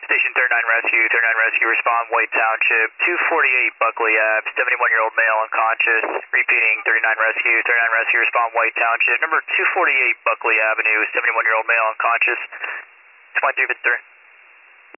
Station 39 Rescue, respond White Township, 248 Buckley Ave, 71-year-old male unconscious. Repeating, 39 Rescue, respond White Township. Number 248 Buckley Avenue, 71-year-old male unconscious. 2353.